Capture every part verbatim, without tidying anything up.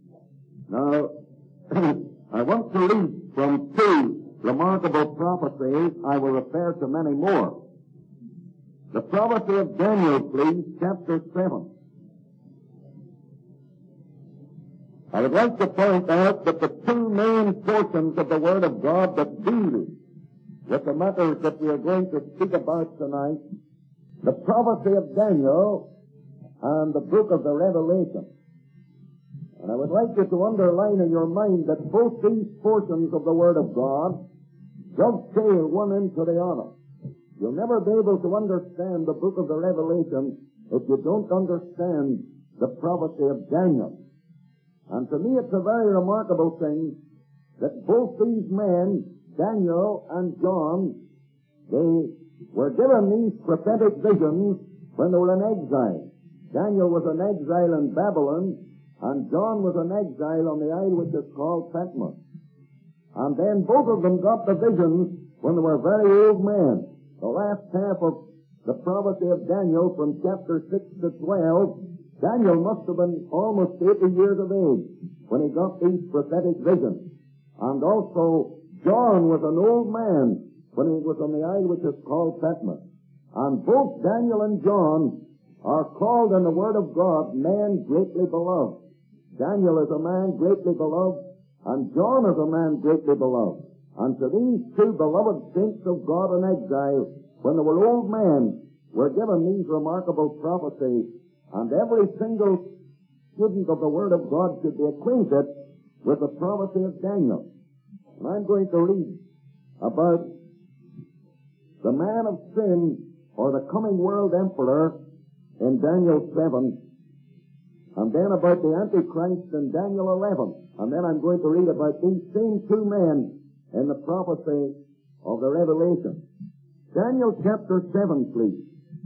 Now, I want to read from two remarkable prophecies. I will refer to many more. The prophecy of Daniel, please, chapter seven. I would like to point out that the two main portions of the Word of God that deal with the matters that we are going to speak about tonight, the prophecy of Daniel and the book of the Revelation. And I would like you to underline in your mind that both these portions of the Word of God dovetail one into the other. You'll never be able to understand the book of the Revelation if you don't understand the prophecy of Daniel. And to me it's a very remarkable thing that both these men, Daniel and John, they were given these prophetic visions when they were in exile. Daniel was an exile in Babylon, and John was an exile on the isle which is called Patmos. And then both of them got the visions when they were very old men. The last half of the prophecy of Daniel from chapter six to twelve, Daniel must have been almost eighty years of age when he got these prophetic visions. And also, John was an old man when he was on the isle which is called Patmos. And both Daniel and John are called in the Word of God men greatly beloved. Daniel is a man greatly beloved, and John is a man greatly beloved. And to these two beloved saints of God in exile, when they were old men, were given these remarkable prophecies. And every single student of the Word of God should be acquainted with the prophecy of Daniel. And I'm going to read about the man of sin, or the coming world emperor, in Daniel seven, and then about the Antichrist in Daniel eleven. And then I'm going to read about these same two men in the prophecy of the Revelation. Daniel chapter seven, please.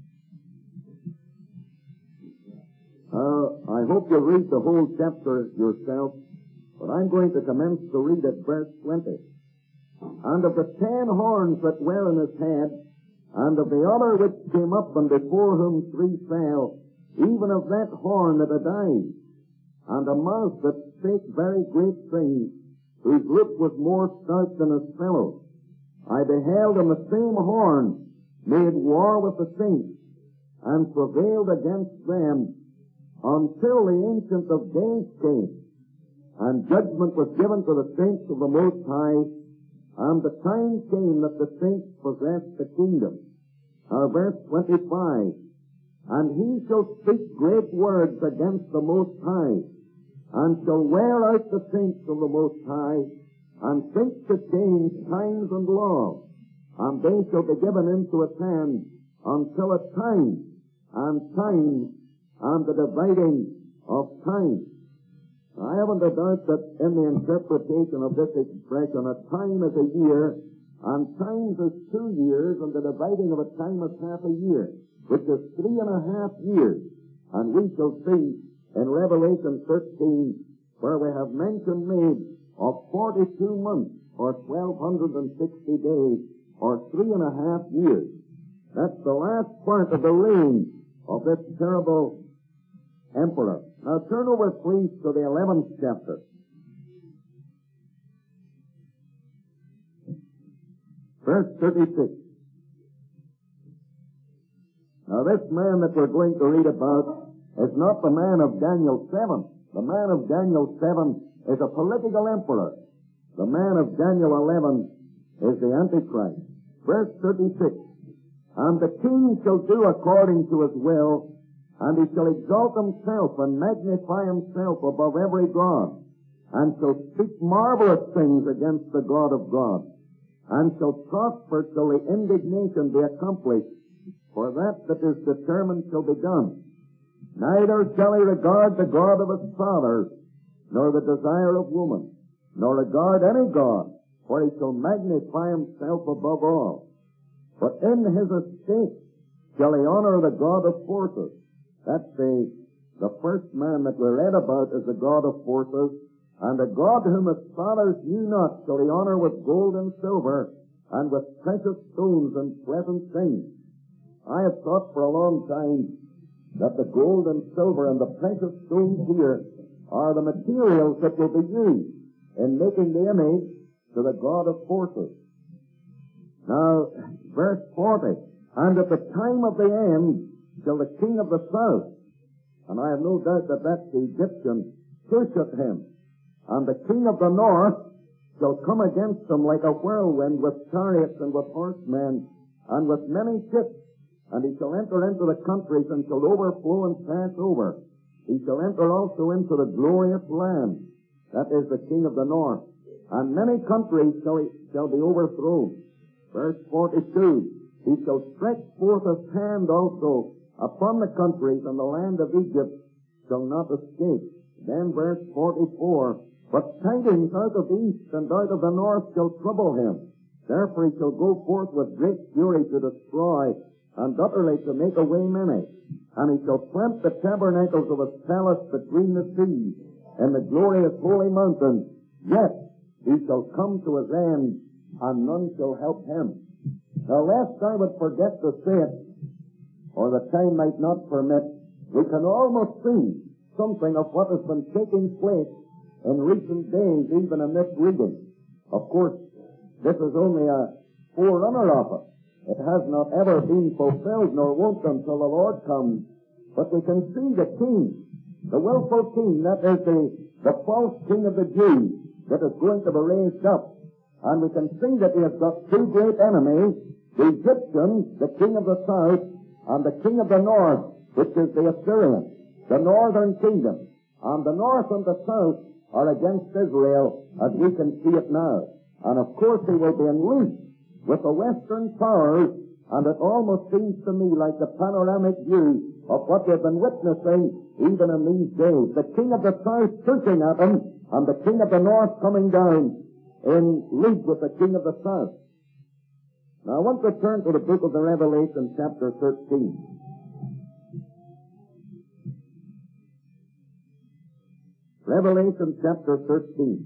Uh, I hope you'll read the whole chapter yourself, but I'm going to commence to read at verse twenty. And of the ten horns that were in his head, and of the other which came up, and before whom three fell, even of that horn that had eyes, and a mouth that spake very great things, whose lip was more stout than his fellows. I beheld in the same horn made war with the saints, and prevailed against them, until the Ancient of Days came, and judgment was given to the saints of the Most High, and the time came that the saints possessed the kingdom. Now verse twenty-five, and he shall speak great words against the Most High, and shall wear out the saints of the Most High, and think to change times and laws, and they shall be given into his hand until a time, and time, and the dividing of time. I haven't a doubt that in the interpretation of this expression, a time is a year, and times is two years, and the dividing of a time is half a year, which is three and a half years. And we shall see in Revelation thirteen, where we have mention made of forty-two months, or twelve sixty days, or three and a half years. That's the last part of the reign of this terrible emperor. Now turn over, please, to the eleventh chapter. Verse thirty-six. Now this man that we're going to read about is not the man of Daniel seven. The man of Daniel seven is a political emperor. The man of Daniel eleven is the Antichrist. Verse thirty-six. And the king shall do according to his will, and he shall exalt himself and magnify himself above every god, and shall speak marvelous things against the God of God, and shall prosper till the indignation be accomplished, for that that is determined shall be done. Neither shall he regard the God of his fathers, nor the desire of woman, nor regard any god, for he shall magnify himself above all. But in his estate shall he honor the God of forces. That's the, the first man that we read about as the God of forces, and the God whom his fathers knew not shall he honor with gold and silver, and with precious stones and pleasant things. I have thought for a long time that the gold and silver and the precious stones here are the materials that will be used in making the image to the God of forces. Now, verse forty, and at the time of the end shall the king of the south, and I have no doubt that that's the Egyptian, worship him, and the king of the north shall come against him like a whirlwind with chariots and with horsemen and with many ships, and he shall enter into the countries and shall overflow and pass over. He shall enter also into the glorious land, that is the king of the north, and many countries shall, he, shall be overthrown. Verse forty-two, he shall stretch forth his hand also upon the countries, and the land of Egypt shall not escape. Then verse forty-four, but tidings out of the east and out of the north shall trouble him. Therefore he shall go forth with great fury to destroy, and utterly to make away many. And he shall plant the tabernacles of his palace between the seas, in the glorious holy mountain. Yet he shall come to his end, and none shall help him. Now, lest I would forget to say it, or the time might not permit, we can almost see something of what has been taking place in recent days, even in this reading. Of course, this is only a forerunner of it. It has not ever been fulfilled, nor won't until the Lord comes. But we can see the king, the willful king, that is the, the false king of the Jews, that is going to be raised up. And we can see that he has got two great enemies, the Egyptians, the king of the south, and the king of the north, which is the Assyrian, the northern kingdom. And the north and the south are against Israel, as we can see it now. And of course he will be unleashed with the western powers, and it almost seems to me like the panoramic view of what we've been witnessing even in these days. The king of the south pushing at him, and the king of the north coming down in league with the king of the south. Now I want to turn to the book of the Revelation, chapter thirteen. Revelation chapter thirteen.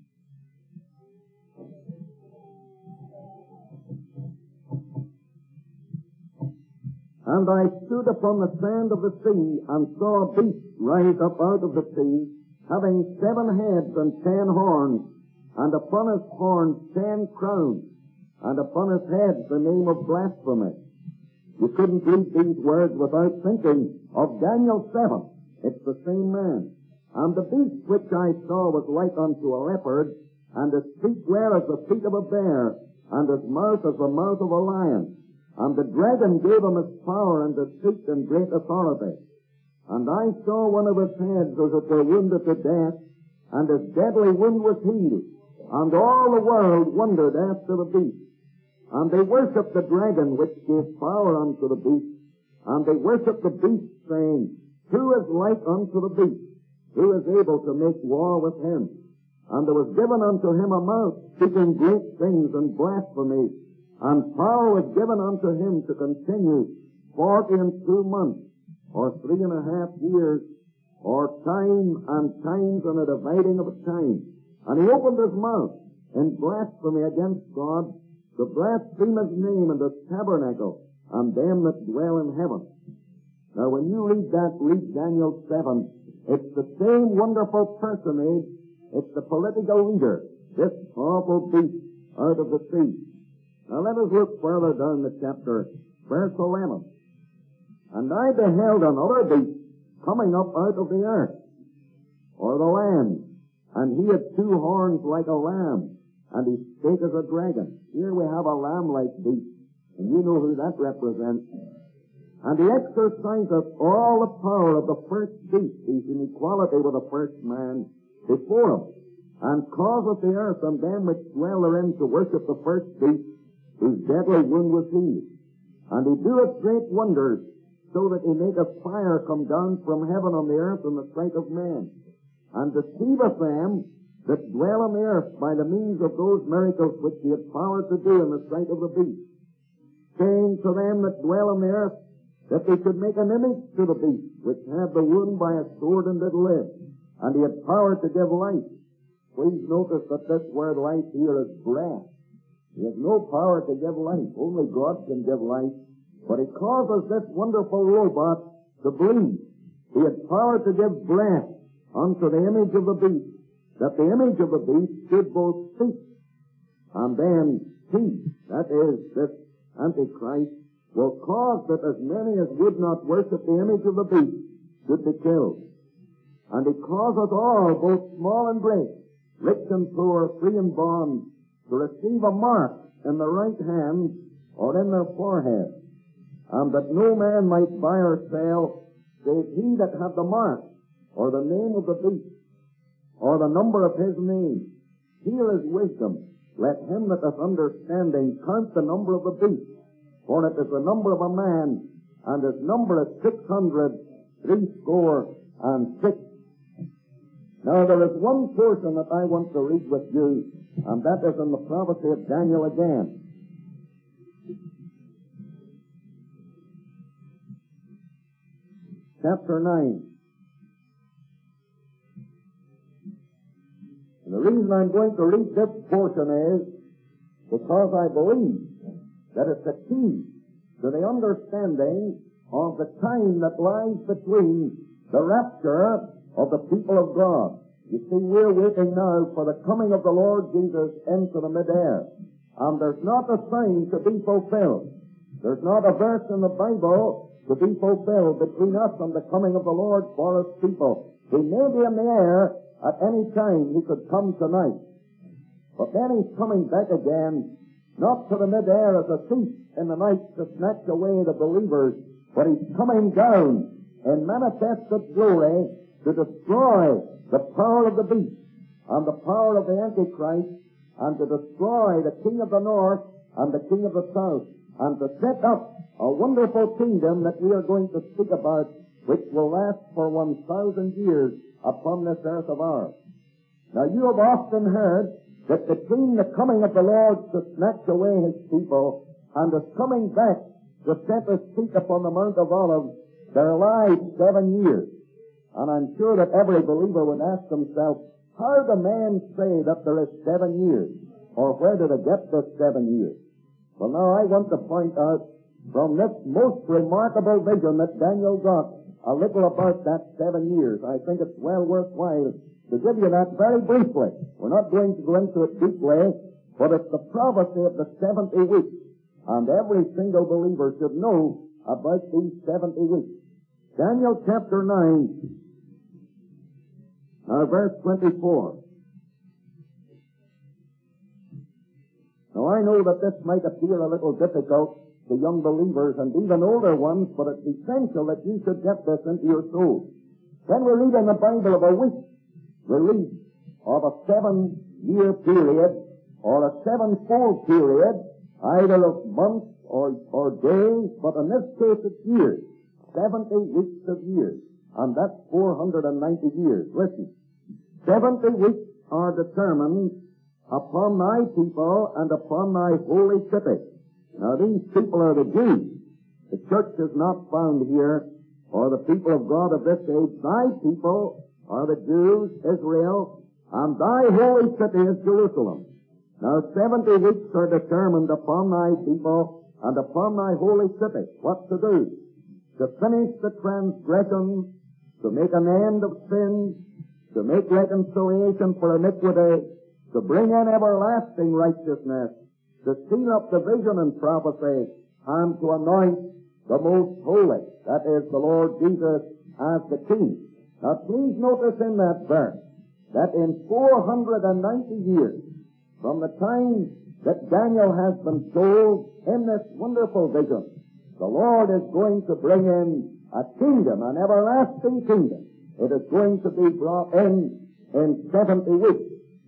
And I stood upon the sand of the sea, and saw a beast rise up out of the sea, having seven heads and ten horns, and upon his horns ten crowns, and upon his head the name of blasphemy. You couldn't read these words without thinking of Daniel seven. It's the same man. And the beast which I saw was like unto a leopard, and his feet were as the feet of a bear, and his mouth as the mouth of a lion. And the dragon gave him his power and his feet and great authority. And I saw one of his heads as it were wounded to death, and his deadly wound was healed. And all the world wondered after the beast. And they worshipped the dragon which gave power unto the beast. And they worshipped the beast, saying, Who is like unto the beast? Who is able to make war with him? And there was given unto him a mouth, speaking great things and blasphemy. And power was given unto him to continue forty and two months, or three and a half years, or time and times and a dividing of a time. And he opened his mouth in blasphemy against God, to blaspheme his name and his tabernacle, and them that dwell in heaven. Now when you read that, read Daniel seven, it's the same wonderful personage, it's the political leader, this awful beast out of the sea. Now let us look further down the chapter, verse eleven. And I beheld another beast coming up out of the earth, or the land, and he had two horns like a lamb, and he spake as a dragon. Here we have a lamb-like beast, and you know who that represents. And he exerciseth all the power of the first beast, he's in equality with the first man, before him, and causeth the earth and them which dwell therein to worship the first beast, whose deadly wound was healed. And he doeth great wonders, so that he maketh fire come down from heaven on the earth in the sight of men, and deceiveth them that dwell on the earth by the means of those miracles which he had power to do in the sight of the beast, saying to them that dwell on the earth that they should make an image to the beast, which had the wound by a sword and did live, and he had power to give life. Please notice that this word life here is breath. He has no power to give life. Only God can give life. But he causes this wonderful robot to breathe. He had power to give breath unto the image of the beast, that the image of the beast should both speak, and then he, that is, this Antichrist, will cause that as many as would not worship the image of the beast should be killed. And he causeth all, both small and great, rich and poor, free and bond, to receive a mark in the right hand or in their forehead, and that no man might buy or sell save he that had the mark, or the name of the beast, or the number of his name. Here is wisdom. Let him that hath understanding count the number of the beast, for it is the number of a man, and his number is six hundred threescore and six. Now there is one portion that I want to read with you, and that is in the prophecy of Daniel again. Chapter nine. And the reason I'm going to read this portion is because I believe that it's the key to the understanding of the time that lies between the rapture of the people of God. You see, we're waiting now for the coming of the Lord Jesus into the mid-air. And there's not a sign to be fulfilled. There's not a verse in the Bible to be fulfilled between us and the coming of the Lord for his people. He may be in the air at any time. He could come tonight. But then he's coming back again, not to the mid-air as a thief in the night to snatch away the believers, but he's coming down in manifested glory to destroy the power of the beast and the power of the Antichrist, and to destroy the king of the north and the king of the south, and to set up a wonderful kingdom that we are going to speak about, which will last for one thousand years upon this earth of ours. Now you have often heard that between the coming of the Lord to snatch away his people and his coming back to set his feet upon the Mount of Olives, there lies seven years. And I'm sure that every believer would ask himself, how do men say that there is seven years? Or where do they get this seven years? Well, now I want to point out from this most remarkable vision that Daniel got a little about that seven years. I think it's well worthwhile to give you that very briefly. We're not going to go into it deeply, but it's the prophecy of the seventy weeks. And every single believer should know about these seventy weeks. Daniel chapter nine, now verse twenty-four. Now I know that this might appear a little difficult to young believers and even older ones, but it's essential that you should get this into your soul. When we read in the Bible of a week release of a seven-year period or a seven-fold period, either of months or, or days, but in this case it's years. seventy weeks of years. And that's four hundred ninety years. Listen. seventy weeks are determined upon thy people and upon thy holy city. Now these people are the Jews. The church is not found here, or the people of God of this age. Thy people are the Jews, Israel, and thy holy city is Jerusalem. Now seventy weeks are determined upon thy people and upon thy holy city. What to do? To finish the transgressions, to make an end of sins, to make reconciliation for iniquity, to bring in everlasting righteousness, to seal up the vision and prophecy, and to anoint the most holy, that is the Lord Jesus, as the King. Now please notice in that verse that in four hundred ninety years, from the time that Daniel has been told in this wonderful vision, the Lord is going to bring in a kingdom, an everlasting kingdom. It is going to be brought in in seventy weeks.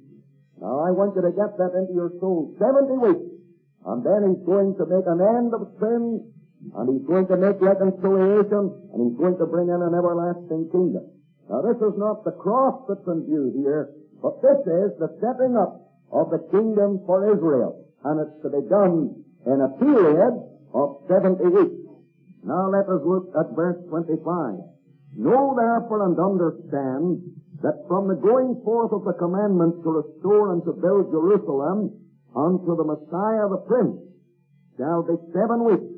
Now I want you to get that into your soul. seventy weeks. And then he's going to make an end of sin, and he's going to make reconciliation, and he's going to bring in an everlasting kingdom. Now this is not the cross that's in view here, but this is the setting up of the kingdom for Israel. And it's to be done in a period of seventy weeks. Now let us look at verse twenty-five. Know therefore and understand that from the going forth of the commandments to restore and to build Jerusalem unto the Messiah the Prince shall be seven weeks,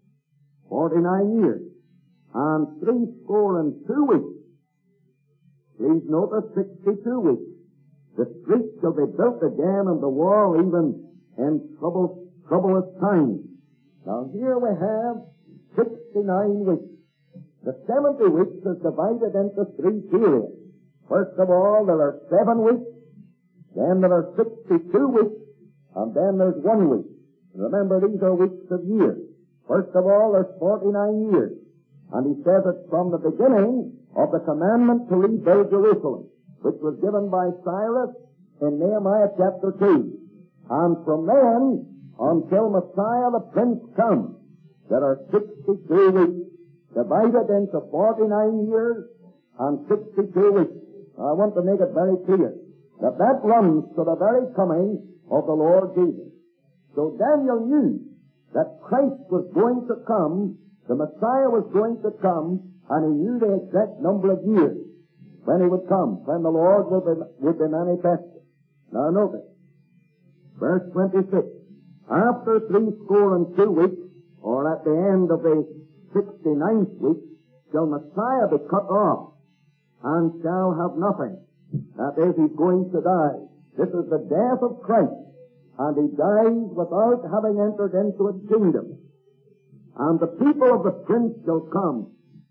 forty-nine years, and threescore and two weeks. Please notice sixty-two weeks. The street shall be built again and the wall even in trouble, troublous times. Now here we have sixty-nine weeks. The seventy weeks is divided into three periods. First of all, there are seven weeks, then there are sixty-two weeks, and then there's one week. Remember, these are weeks of years. First of all, there's forty-nine years. And he says it from the beginning of the commandment to rebuild Jerusalem, which was given by Cyrus in Nehemiah chapter two. And from then until Messiah the Prince comes, there are sixty-two weeks, divided into forty-nine years and sixty-two weeks. I want to make it very clear that that runs to the very coming of the Lord Jesus. So Daniel knew that Christ was going to come, the Messiah was going to come, and he knew the exact number of years when he would come, when the Lord would be, would be manifested. Now notice, verse twenty-six. After three score and two weeks, or at the end of the sixty-ninth week, shall Messiah be cut off, and shall have nothing. That is, he's going to die. This is the death of Christ, and he dies without having entered into his kingdom. And the people of the prince shall come.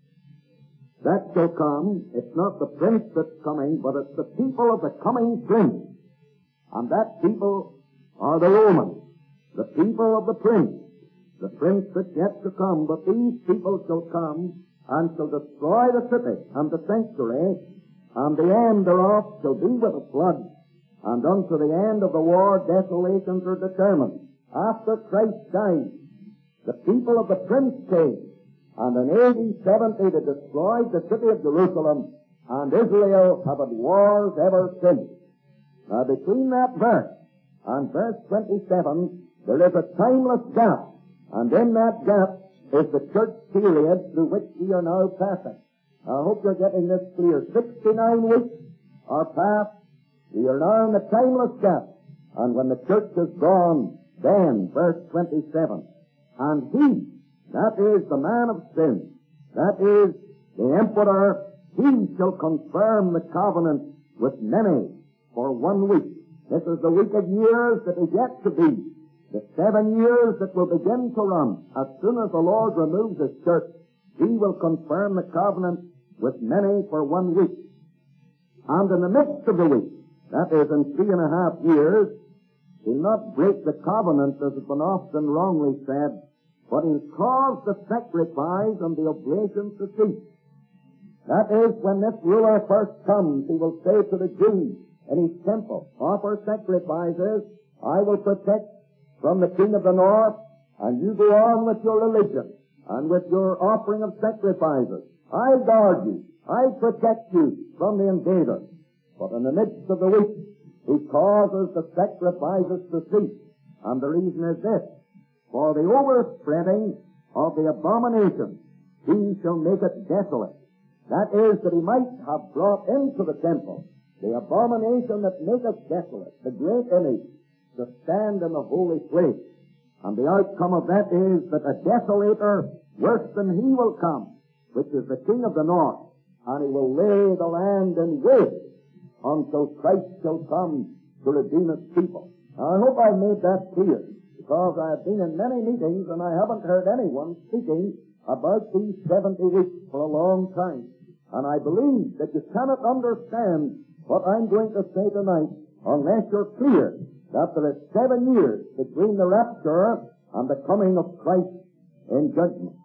That shall come. It's not the prince that's coming, but it's the people of the coming prince. And that people are the Romans, the people of the prince, the prince that's yet to come. But these people shall come and shall destroy the city and the sanctuary, and the end thereof shall be with a flood, and unto the end of the war desolations are determined. After Christ died, the people of the prince came, and in A D seventy they destroyed the city of Jerusalem, and Israel have had wars ever since. Now between that verse and verse twenty-seven, there is a timeless gap, and in that gap is the church period through which we are now passing. I hope you're getting this clear. sixty-nine weeks are past. We are now in the timeless gap. And when the church is gone, then, verse twenty-seven, and he, that is the man of sin, that is the emperor, he shall confirm the covenant with many for one week. This is the week of years that is yet to be. The seven years that will begin to run as soon as the Lord removes his church, he will confirm the covenant with many for one week. And in the midst of the week, that is in three and a half years, he'll not break the covenant, as has been often wrongly said, but he'll cause the sacrifice and the oblations to cease. That is, when this ruler first comes, he will say to the Jews in his temple, offer sacrifices, I will protect from the king of the north, and you go on with your religion and with your offering of sacrifices. I'll guard you. I'll protect you from the invader. But in the midst of the week, he causes the sacrifices to cease. And the reason is this: for the overspreading of the abomination, he shall make it desolate. That is, that he might have brought into the temple the abomination that maketh desolate, the great image, to stand in the holy place. And the outcome of that is that a desolator worse than he will come, which is the king of the north, and he will lay the land in waste until Christ shall come to redeem his people. Now, I hope I've made that clear, because I have been in many meetings and I haven't heard anyone speaking about these seventy weeks for a long time. And I believe that you cannot understand what I'm going to say tonight unless you're clear that there is seven years between the rapture and the coming of Christ in judgment.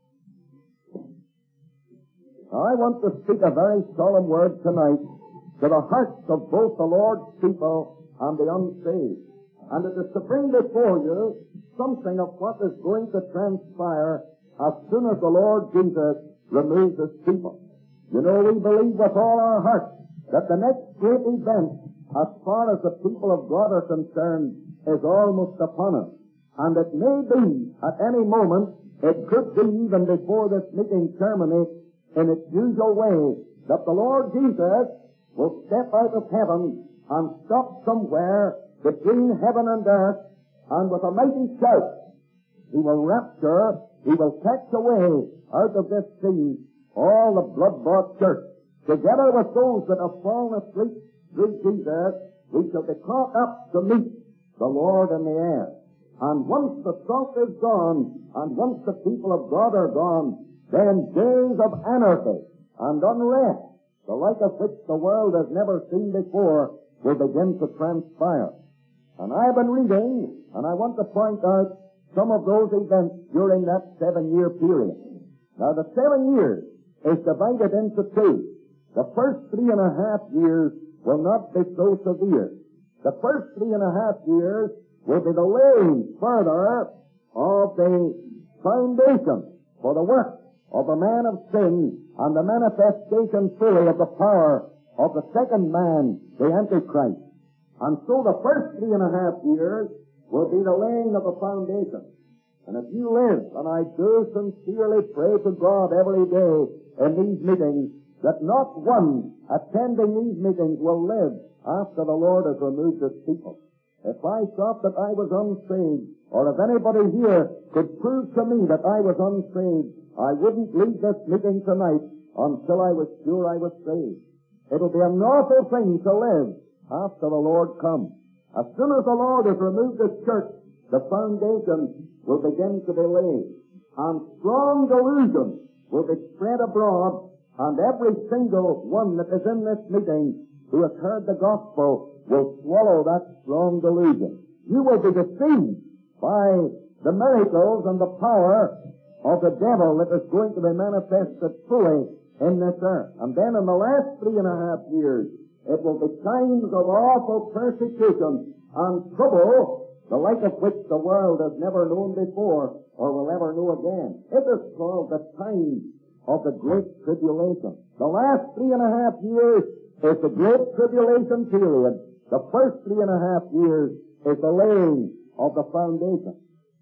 Now, I want to speak a very solemn word tonight to the hearts of both the Lord's people and the unsaved. And it is to bring before you something of what is going to transpire as soon as the Lord Jesus removes his people. You know, we believe with all our hearts that the next great event, as far as the people of God are concerned, is almost upon us. And it may be, at any moment, it could be even before this meeting terminates in its usual way, that the Lord Jesus will step out of heaven and stop somewhere between heaven and earth, and with a mighty shout, he will rapture, he will catch away out of this scene all the blood-bought church together with those that have fallen asleep through Jesus, we shall be caught up to meet the Lord in the air. And once the salt is gone, and once the people of God are gone, then days of anarchy and unrest, the like of which the world has never seen before, will begin to transpire. And I've been reading, and I want to point out some of those events during that seven-year period. Now, the seven years is divided into two. The first three and a half years will not be so severe. The first three and a half years will be the laying further of the foundation for the work of the man of sin and the manifestation fully of the power of the second man, the Antichrist. And so the first three and a half years will be the laying of the foundation. And if you live, and I do sincerely pray to God every day in these meetings, that not one attending these meetings will live after the Lord has removed his people. If I thought that I was unsaved, or if anybody here could prove to me that I was unsaved, I wouldn't leave this meeting tonight until I was sure I was saved. It'll be an awful thing to live after the Lord comes. As soon as the Lord has removed his church, the foundation will begin to be laid. And strong delusion will be spread abroad, and every single one that is in this meeting who has heard the gospel will swallow that strong delusion. You will be deceived by the miracles and the power of the devil that is going to be manifested fully in this earth. And then in the last three and a half years, it will be times of awful persecution and trouble, the like of which the world has never known before or will ever know again. It is called the time of the Great Tribulation. The last three and a half years is the Great Tribulation period. The first three and a half years is the laying of the foundation.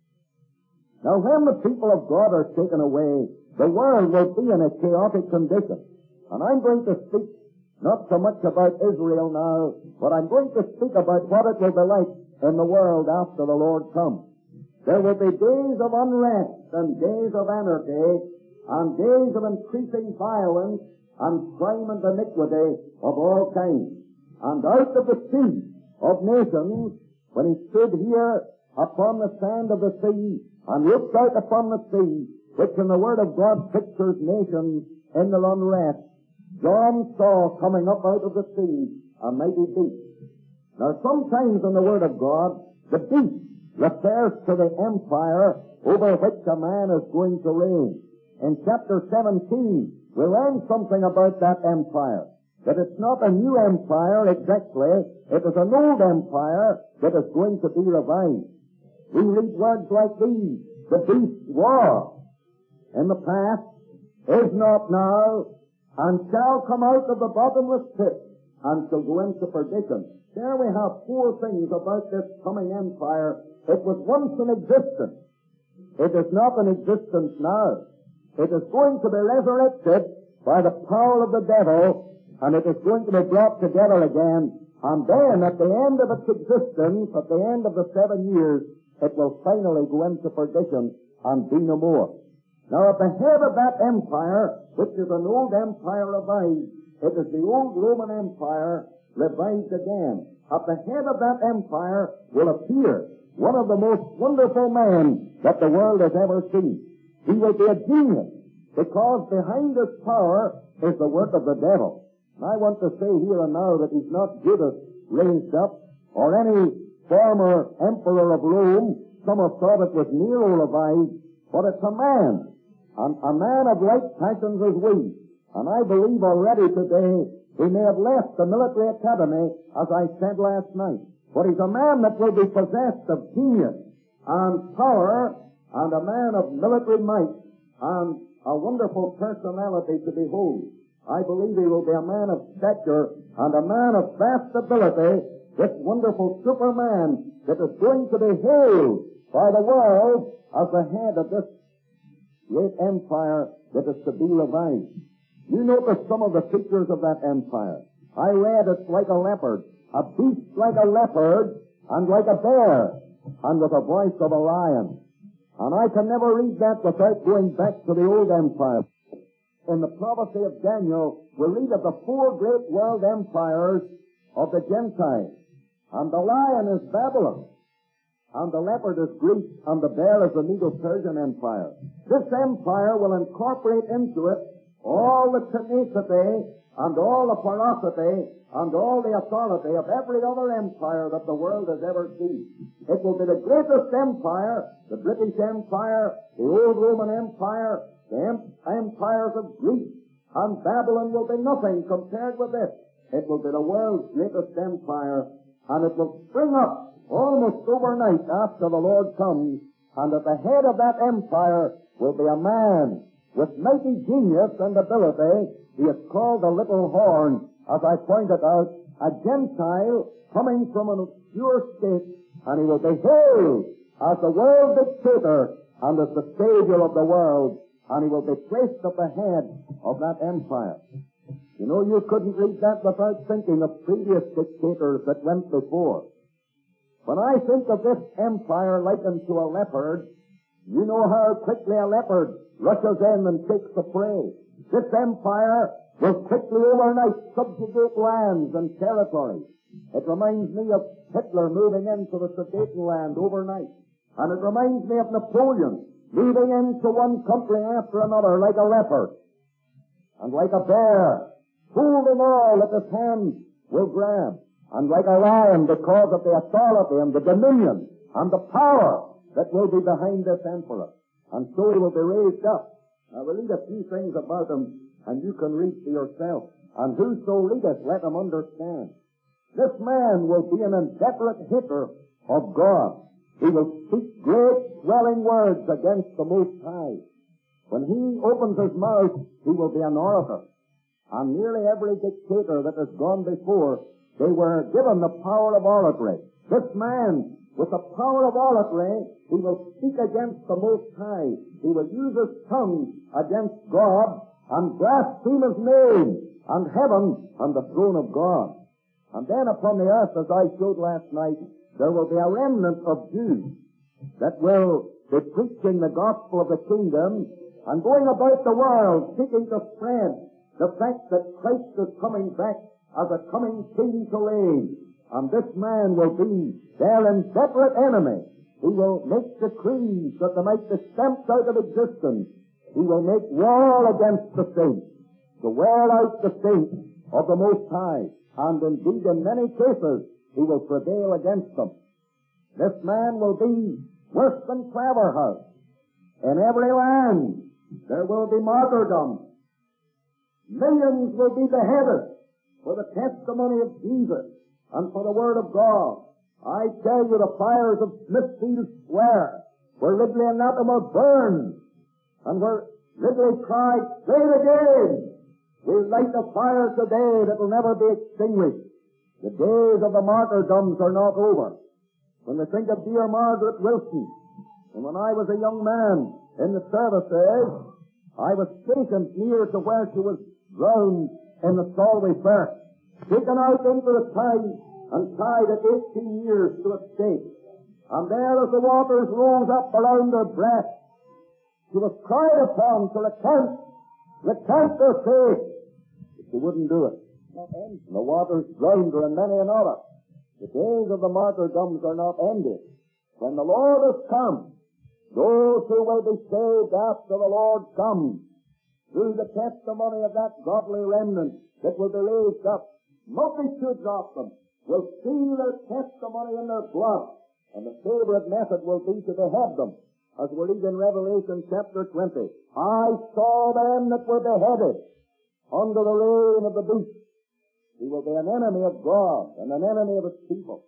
Now, when the people of God are taken away, the world will be in a chaotic condition. And I'm going to speak not so much about Israel now, but I'm going to speak about what it will be like in the world after the Lord comes. There will be days of unrest and days of anarchy and days of increasing violence and crime and iniquity of all kinds. And out of the sea of nations, when he stood here upon the sand of the sea and looked out upon the sea, which in the Word of God pictures nations in their unrest, John saw coming up out of the sea a mighty beast. Now, sometimes in the Word of God, the beast refers to the empire over which a man is going to reign. In chapter seventeen, we learn something about that empire. That it's not a new empire exactly, it is an old empire that is going to be revived. We read words like these: the beast war in the past, is not now, and shall come out of the bottomless pit, and shall go into perdition. There we have four things about this coming empire. It was once in existence. It is not in existence now. It is going to be resurrected by the power of the devil, and it is going to be brought together again. And then, at the end of its existence, at the end of the seven years, it will finally go into perdition and be no more. Now, at the head of that empire, which is an old empire revived, it is the old Roman Empire revived again. At the head of that empire will appear one of the most wonderful men that the world has ever seen. He will be a genius, because behind his power is the work of the devil. And I want to say here and now that he's not Judas raised up, or any former emperor of Rome. Some have thought it was Nero revived, but it's a man, and a man of like passions as we. And I believe already today he may have left the military academy, as I said last night. But he's a man that will be possessed of genius and power, and a man of military might, and a wonderful personality to behold. I believe he will be a man of stature and a man of vast ability, this wonderful Superman that is going to be hailed by the world as the head of this great empire that is to be revived. You notice some of the features of that empire. I read it's like a leopard, a beast like a leopard, and like a bear, and with a voice of a lion. And I can never read that without going back to the old empire. in the prophecy of Daniel, we read of the four great world empires of the Gentiles. And the lion is Babylon, and the leopard is Greece, and the bear is the Medo-Persian Empire. This empire will incorporate into it all the tenacity and all the ferocity and all the authority of every other empire that the world has ever seen. It will be the greatest empire, the British Empire, the old Roman Empire, the em- empires of Greece, and Babylon will be nothing compared with this. It will be the world's greatest empire, and it will spring up almost overnight after the Lord comes, and at the head of that empire will be a man with mighty genius and ability. He is called the Little Horn, as I pointed out, a Gentile coming from an obscure state, and he will be hailed as the world dictator and as the savior of the world, and he will be placed at the head of that empire. You know, you couldn't read that without thinking of previous dictators that went before. When I think of this empire likened to a leopard, you know how quickly a leopard rushes in and takes the prey. This empire will quickly overnight subjugate lands and territories. It reminds me of Hitler moving into the Sudetenland overnight. And it reminds me of Napoleon moving into one country after another like a leopard and like a bear, holding all that his hand will grab, and like a lion because of the authority and the dominion and the power that will be behind this emperor. And so he will be raised up. Now we'll read a few things about him, and you can read for yourself. And whoso readeth, let him understand. This man will be an inveterate hater of God. He will speak great swelling words against the Most High. When he opens his mouth, he will be an orator. And nearly every dictator that has gone before, they were given the power of oratory. This man, with the power of oratory, he will speak against the Most High. He will use his tongue against God and blaspheme his name and heaven and the throne of God. And then upon the earth, as I showed last night, there will be a remnant of Jews that will be preaching the gospel of the kingdom and going about the world seeking to spread the fact that Christ is coming back as a coming king to reign. And this man will be their inveterate enemy. He will make decrees that they might be stamped out of existence. He will make war against the saints, to wear out the saints of the Most High. And indeed, in many cases, he will prevail against them. This man will be worse than Claverhouse. In every land, there will be martyrdom. Millions will be beheaded for the testimony of Jesus and for the Word of God. I tell you, the fires of Smithfield Square, where Ridley and Latimer burned, and where Ridley cried, "Say it again!" We light a fire today that will never be extinguished. The days of the martyrdoms are not over. When we think of dear Margaret Wilson, and when I was a young man in the services, I was stationed near to where she was drowned in the Solway Firth, taken out into the tide and tied at eighteen years to a stake. And there as the waters rose up around her breast, she was cried upon to recant, recant her faith. But she wouldn't do it. And the waters drowned her and many another. The days of the martyrdoms are not ended. When the Lord has come, those who will be saved after the Lord comes, through the testimony of that godly remnant that will be raised up, multitudes of them will seal their testimony in their blood, and the favorite method will be to behead them, as we read in Revelation chapter twenty. I saw them that were beheaded under the reign of the beast. He will be an enemy of God and an enemy of his people.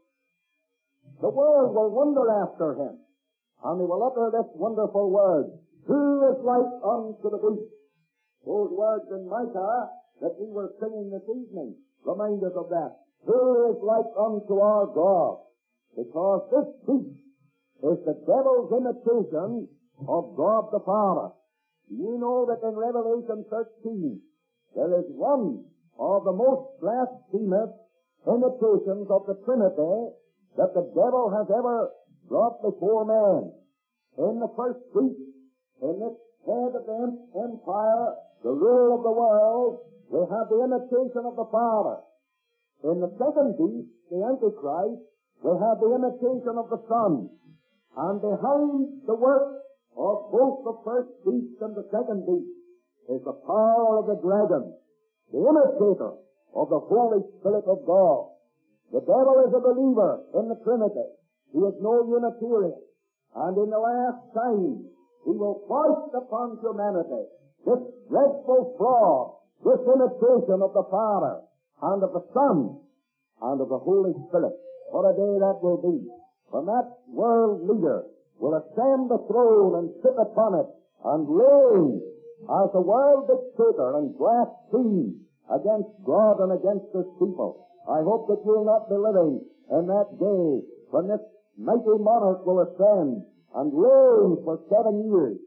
The world will wonder after him, and he will utter this wonderful word, "Who is like unto the beast?" Those words in Micah that we were singing this evening remind us of that. Who is like unto our God? Because this beast is the devil's imitation of God the Father. You know that in Revelation thirteen, there is one of the most blasphemous imitations of the Trinity that the devil has ever brought before man. In the first beast, in this head of the empire, the rule of the world, we have the imitation of the Father. In the second beast, the Antichrist, we have the imitation of the Son. And behind the work of both the first beast and the second beast is the power of the dragon, the imitator of the Holy Spirit of God. The devil is a believer in the Trinity. He is no Unitarian. And in the last time, he will foist upon humanity this dreadful fraud, this imitation of the Father and of the Son and of the Holy Spirit. What a day that will be, when that world leader will ascend the throne and sit upon it and reign as the world dictator and blaspheme against God and against His people. I hope that you will not be living in that day when this mighty monarch will ascend and reign for seven years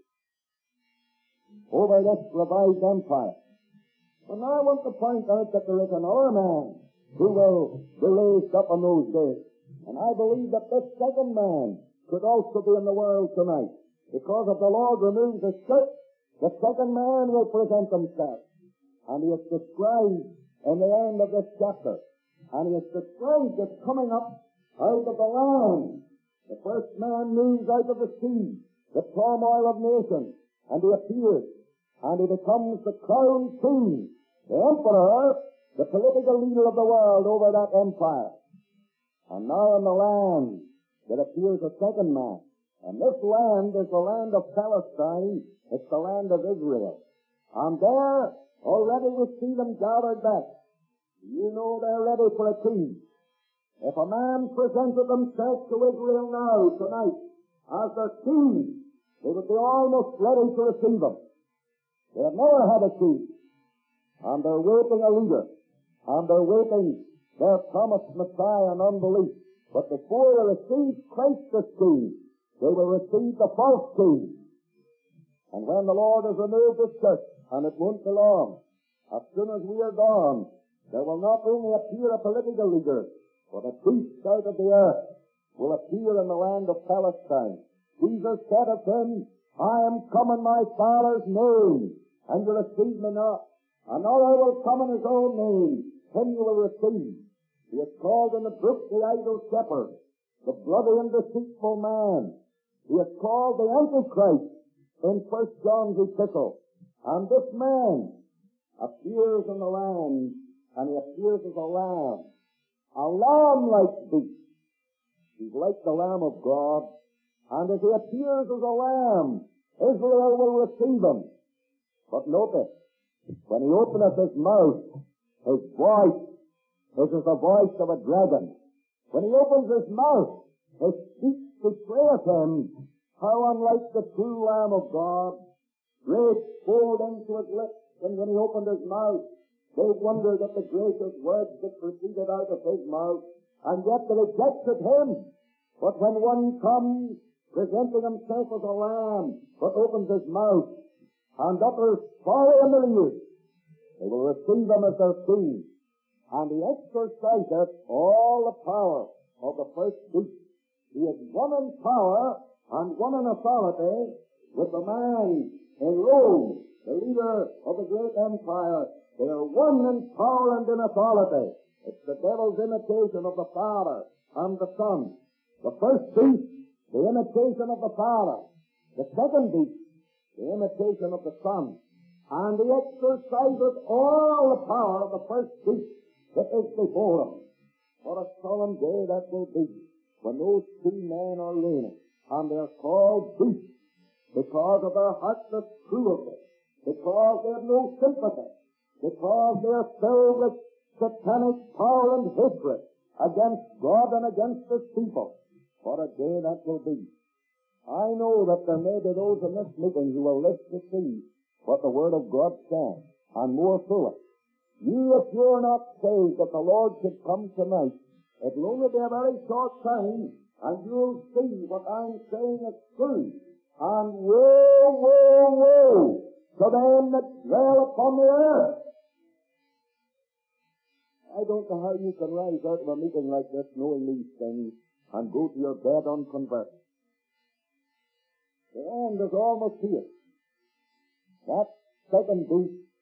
over this revived empire. But now I want to point out that there is another man who will be raised up in those days. And I believe that this second man could also be in the world tonight. Because if the Lord removes His church, the second man will present himself. And he is described in the end of this chapter. And he is described as coming up out of the land. The first man moves out of the sea, the turmoil of nations, and he appears. And he becomes the crowned king, the emperor, the political leader of the world over that empire. And now in the land there appears a second man. And this land is the land of Palestine. It's the land of Israel. And there already we see them gathered back. You know they're ready for a king. If a man presented himself to Israel now, tonight, as their king, they would be almost ready to receive him. They have never had a king. And they're waiting a leader. And they're waiting their promised Messiah in unbelief. But before they receive Christ as king, they will receive the false king. And when the Lord has removed His church, and it won't be long, as soon as we are gone, there will not only appear a political leader, but a beast out of the earth will appear in the land of Palestine. Jesus said of him, I am come in my Father's name, and you receive me not. Another will come in His own name, him you will receive. He is called in the book the idol shepherd, the bloody and deceitful man. He is called the Antichrist in First John's epistle. And this man appears in the land, and he appears as a lamb, a lamb-like beast. He's like the Lamb of God, and as he appears as a lamb, Israel will receive him. But notice, when he openeth his mouth, his voice is as the voice of a dragon. When he opens his mouth, his speech betrayeth him. How unlike the true Lamb of God. Grace poured into his lips, and when he opened his mouth, they wondered at the gracious words that proceeded out of his mouth, and yet they rejected him. But when one comes, presenting himself as a lamb, but opens his mouth, and utters folly in their ears, they will receive him as their king. And he exerciseth all the power of the first beast. He is one in power and one in authority with the man in Rome, the leader of the great empire. They are one in power and in authority. It's the devil's imitation of the Father and the Son. The first beast, the imitation of the Father. The second beast, the imitation of the Son. And he exercises all the power of the first beast that is before him. What a solemn day that will be when those two men are reigning. And they are called beasts because of their heartless cruelty, because they have no sympathy, because they are filled with satanic power and hatred against God and against His people. What a day that will be. I know that there may be those in this meeting who will live to see what the Word of God says, and more fully. You, if you're not saved, that the Lord should come tonight, it will only be a very short time, and you'll see what I'm saying is true. And woe, woe, woe to them that dwell upon the earth. I don't know how you can rise out of a meeting like this knowing these things and go to your bed unconverted. The end is almost here. That second beast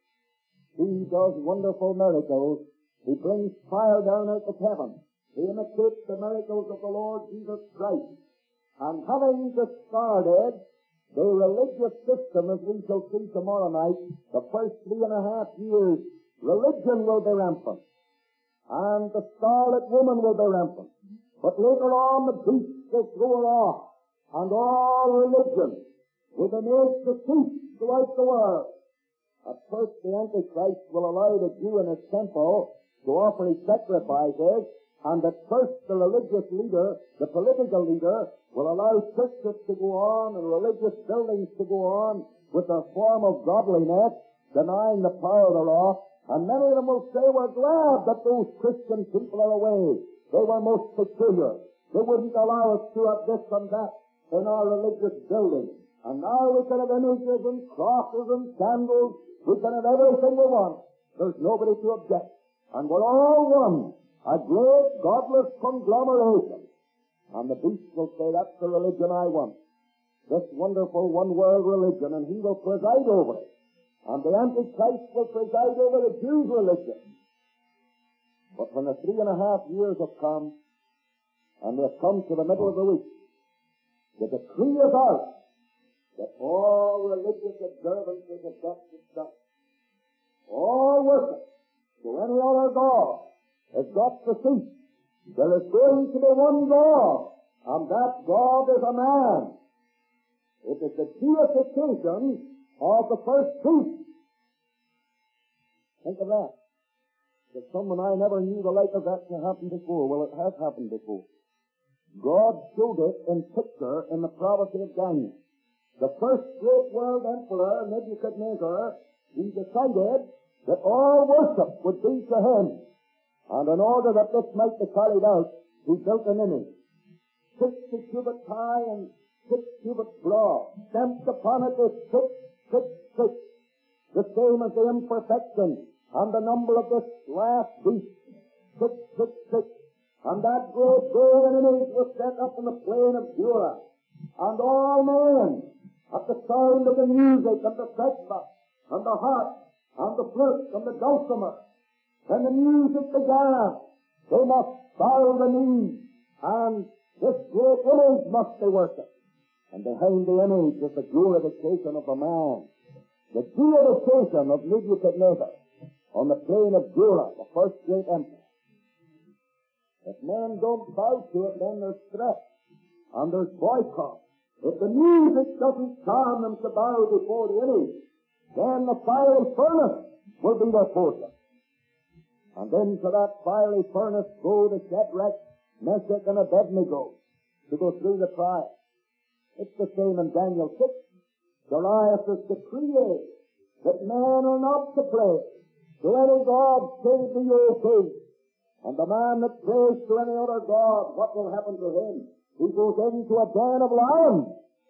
He does wonderful miracles. He brings fire down out of heaven. He imitates the miracles of the Lord Jesus Christ. And having discarded the religious system, as we shall see tomorrow night, the first three and a half years, religion will be rampant. And the scarlet woman will be rampant. But later on, the beast will throw her off. And all religion will be made to cease throughout the world. At first, the Antichrist will allow the Jew in his temple to offer his sacrifices, and at first the religious leader, the political leader, will allow churches to go on and religious buildings to go on with their form of godliness, denying the power thereof, and many of them will say, we're glad that those Christian people are away. They were most peculiar. They wouldn't allow us to have this and that in our religious buildings. And now we can have images and crosses and candles. We can have everything we want. There's nobody to object. And we're all one. A great godless conglomeration. And the beast will say, that's the religion I want. This wonderful one-world religion, and he will preside over it. And the Antichrist will preside over the Jews' religion. But when the three and a half years have come, and we have come to the middle of the week, the decree is out that all religious observances have got to stop. All worship to any other god has got to cease. There is going to be one God, and that God is a man. It is the deification of the first beast. Think of that. There's someone I never knew the like of that to happen before. Well, it has happened before. God showed it in picture in the prophecy of Daniel. The first great world emperor, Nebuchadnezzar, he decided that all worship would be to him. And in order that this might be carried out, he built an image, sixty cubits high and six cubits broad. Stamped upon it is six, six, six, the same as the imperfection and the number of this last beast, six, six, six. And that great golden image was set up in the plain of Dura. And all men, at the sound of the music and the sackbut and the harp and the flute and the dulcimer, when the music began, they must bow the knee, and this great image must be worshipped. And behind the image is the glorification of the man, the deification of Nebuchadnezzar on the plain of Dura, the first great emperor. If men don't bow to it, then there's threat, and there's boycott. If the music doesn't charm them to bow before the image, then the fiery furnace will be their portion. And then to that fiery furnace go the Shadrach, Meshach, and Abednego to go through the trial. It's the same in Daniel six. Darius' decree is that men are not to pray to any god save the O King. And the man that prays to any other god, what will happen to him? He goes into a den of lions.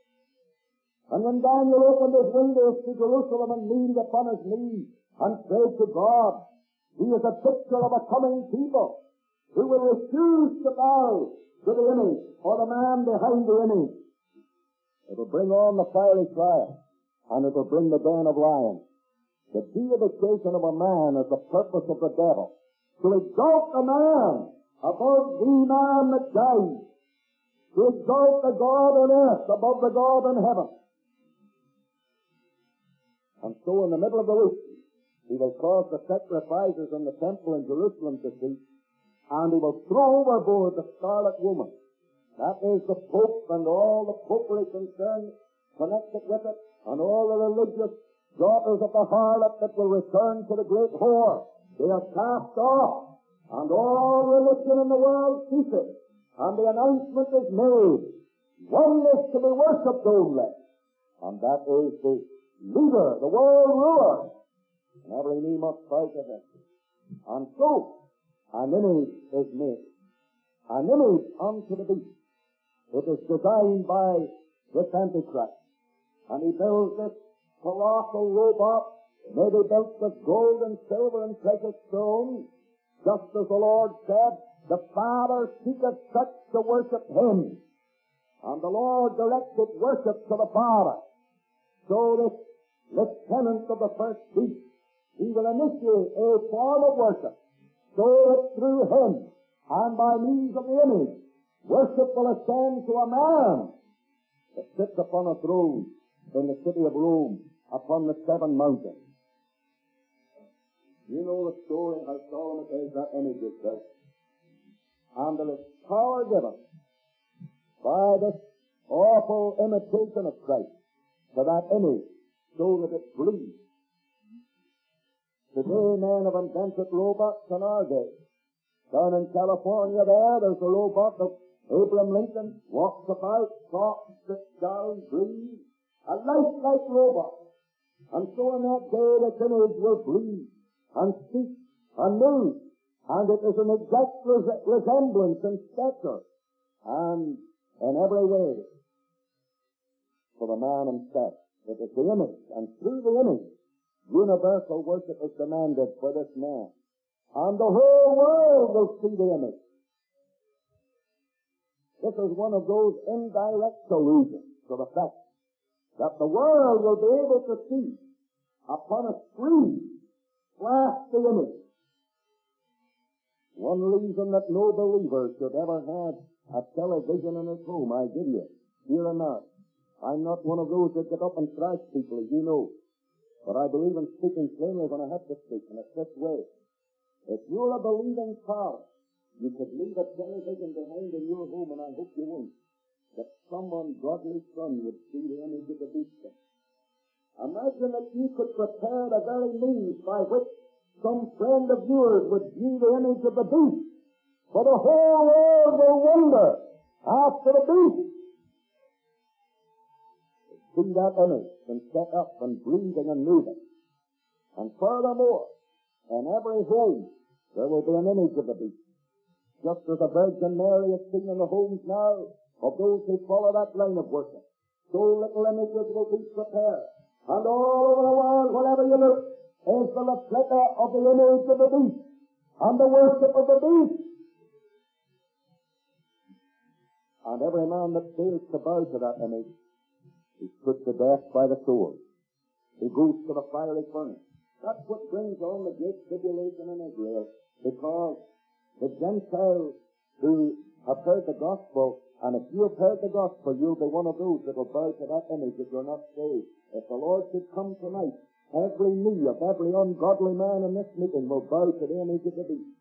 And when Daniel opened his windows to Jerusalem and leaned upon his knees and prayed to God, he is a picture of a coming people who will refuse to bow to the image or the man behind the image. It will bring on the fiery trial, and it will bring the den of lions. The deification of a man is the purpose of the devil, to exalt a man above the man that dies, to exalt the God on earth above the God in heaven. And so in the middle of the week, he will cause the sacrifices in the temple in Jerusalem to cease, and he will throw overboard the scarlet woman. That is the Pope and all the popery concerned connected with it, and all the religious daughters of the harlot that will return to the great whore. They are cast off, and all religion in the world ceases, and the announcement is made. One is to be worshipped only, and that is the leader, the world ruler. And every knee must bow to him. And so, an image is made. An image unto the beast. It is designed by this Antichrist. And he builds this colossal robot, maybe built with gold and silver and precious stones, just as the Lord said, the Father seeketh such to worship him. And the Lord directed worship to the Father. So this lieutenant of the first beast He will initiate a form of worship so that through him and by means of the image, worship will ascend to a man that sits upon a throne in the city of Rome upon the seven mountains. You know the story how Solomon has that image is built. And there is power given by this awful imitation of Christ to that image so that it breathes. Today men have invented robots in our day. Down in California there, there's a robot of Abraham Lincoln, walks about, talks, sits down, breathes, a lifelike robot. And so in that day this image will breathe and speak and move, and it is an exact res- resemblance in stature and in every way for the man himself. It is the image, and through the image, universal worship is demanded for this man. And the whole world will see the image. This is one of those indirect allusions to the fact that the world will be able to see upon a screen flash the image. One reason that no believer should ever have a television in his home, I give you, here and now. I'm not one of those that get up and thrash people, as you know. But I believe in speaking plainly when I have to speak, and it's this way. If you're a believing father, you could leave a television behind in your home, and I hope you won't, that some ungodly son would see the image of the beast. Imagine that you could prepare the very means by which some friend of yours would view the image of the beast, for the whole world will wonder after the beast. See that image and set up and breathing and moving. And furthermore, in every home there will be an image of the beast. Just as the Virgin Mary is seen in the homes now of those who follow that line of worship, so little images will be prepared. And all over the world, wherever you look, is the replica of the image of the beast and the worship of the beast. And every man that fails to bow to that image is put to death by the sword. He goes to the fiery furnace. That's what brings on the great tribulation in Israel, because the Gentiles who have heard the gospel, and if you have heard the gospel, you'll be one of those that will bow to that image if you're not saved. If the Lord should come tonight, every knee of every ungodly man in this meeting will bow to the image of the beast.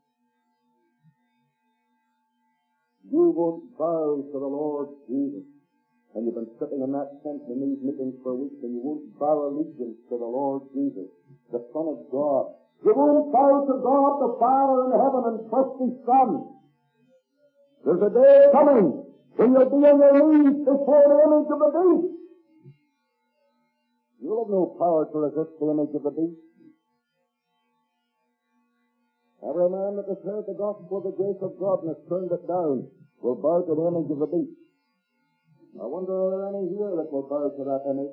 You won't bow to the Lord Jesus. And you've been sitting in that tent in these meetings for weeks, and you won't bow allegiance to the Lord Jesus, the Son of God. You won't bow to God the Father in heaven and trust His Son. There's a day coming when you'll be on your knees before the image of the beast. You'll have no power to resist the image of the beast. Every man that has heard the gospel of the grace of God and has turned it down will bow to the image of the beast. I wonder are there any here that will bow to that image?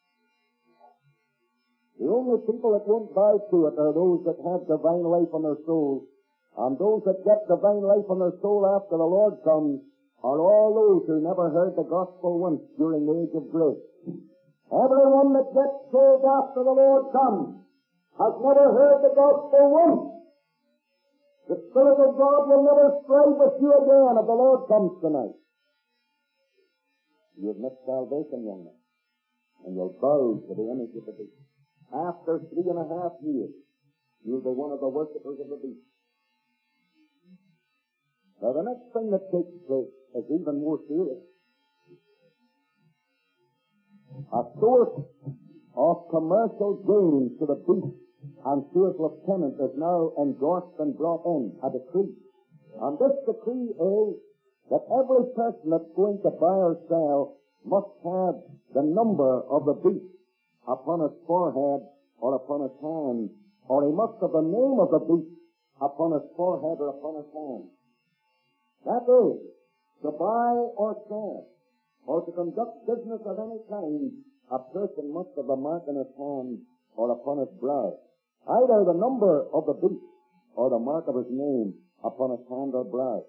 The only people that won't bow to it are those that have divine life on their soul. And those that get divine life on their soul after the Lord comes are all those who never heard the gospel once during the age of grace. Everyone that gets saved after the Lord comes has never heard the gospel once. The Spirit of God will never strive with you again if the Lord comes tonight. You've missed salvation, young man, and you'll bow to the image of the beast. After three and a half years, you'll be one of the worshippers of the beast. Now, the next thing that takes place is even more serious. A source of commercial gain to the beast and to his lieutenant is now endorsed and brought in, a decree. And this decree is that every person that's going to buy or sell must have the number of the beast upon his forehead or upon his hand, or he must have the name of the beast upon his forehead or upon his hand. That is, to buy or sell, or to conduct business of any kind, a person must have the mark in his hand or upon his brow, either the number of the beast or the mark of his name upon his hand or brow.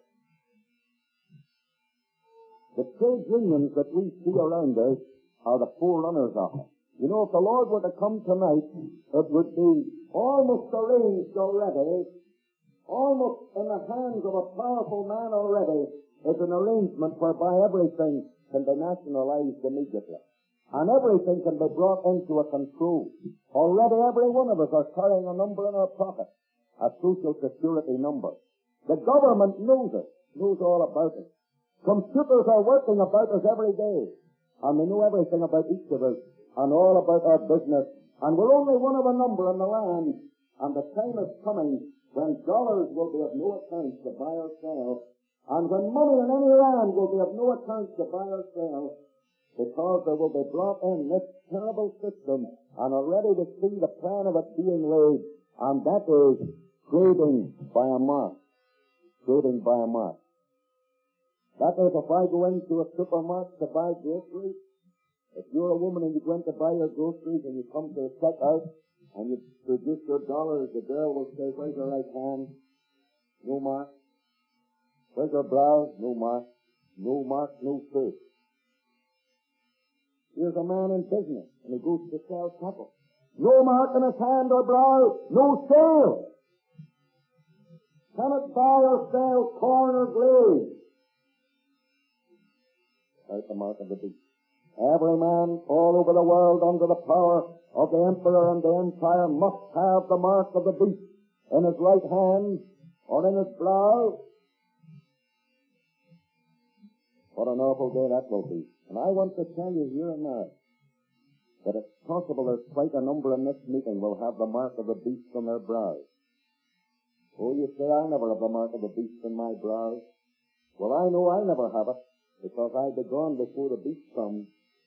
The trade unions that we see around us are the forerunners of it. You know, if the Lord were to come tonight, it would be almost arranged already, almost in the hands of a powerful man already, is an arrangement whereby everything can be nationalized immediately. And everything can be brought into a control. Already every one of us are carrying a number in our pocket, a social security number. The government knows it, knows all about it. Computers are working about us every day, and they know everything about each of us, and all about our business, and we're only one of a number in the land, and the time is coming when dollars will be of no account to buy or sell, and when money in any land will be of no account to buy or sell, because there will be brought in this terrible system, and already to see the plan of it being laid, and that is trading by a mark. Trading by a mark. That is, if I go into a supermarket to buy groceries, if you're a woman and you go in to buy your groceries and you come to the checkout and you produce your dollars, the girl will say, where's your right hand? No mark. Where's your brow? No mark. No mark, no proof. Here's a man in business, and he goes to sell cattle. No mark on his hand or brow, no sale. Cannot buy or sell corn or glaze. There's the mark of the beast. Every man all over the world under the power of the emperor and the empire must have the mark of the beast in his right hand or in his brow. What an awful day that will be. And I want to tell you here and now that it's possible there's quite a number in this meeting will have the mark of the beast on their brows. Oh, you say, I never have the mark of the beast on my brows. Well, I know I never have it, because I'll be gone before the beast comes.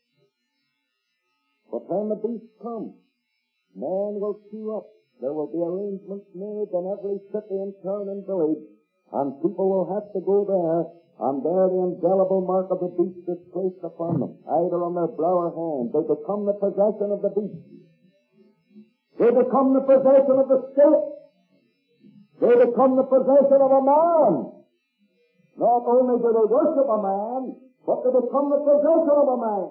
But when the beast comes, men will queue up. There will be arrangements made in every city and town and village, and people will have to go there, and there the indelible mark of the beast is placed upon them, either on their brow or hand. They become the possession of the beast. They become the possession of the state. They become the possession of a man. Not only do they worship a man, but they become the possession of a man.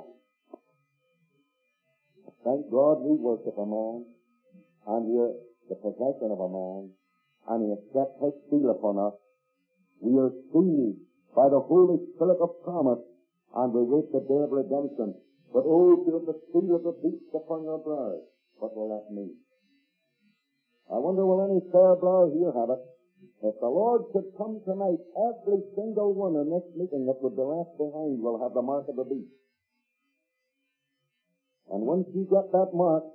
Thank God we worship a man, and we are the possession of a man, and he has set his seal upon us. We are sealed by the Holy Spirit of promise, and we wait the day of redemption. But oh, to have the seal of the beast upon your brow, what will that mean? I wonder will any fair brow here have it? If the Lord should come tonight, every single one in this meeting that would be left behind will have the mark of the beast. And once you get that mark,